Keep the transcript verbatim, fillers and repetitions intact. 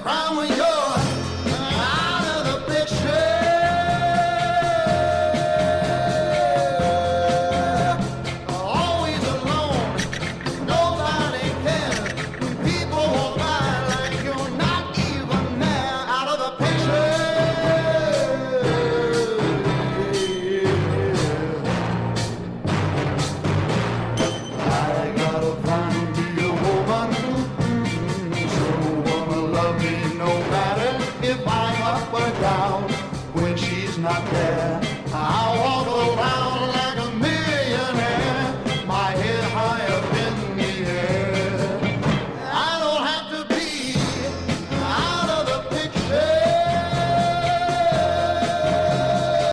frown when you're out of the picture. Always alone, nobody cares. People walk by like you're not even there. Out of the picture. I gotta find me a woman, so wanna love me no matter if I'm up or down when she's not there.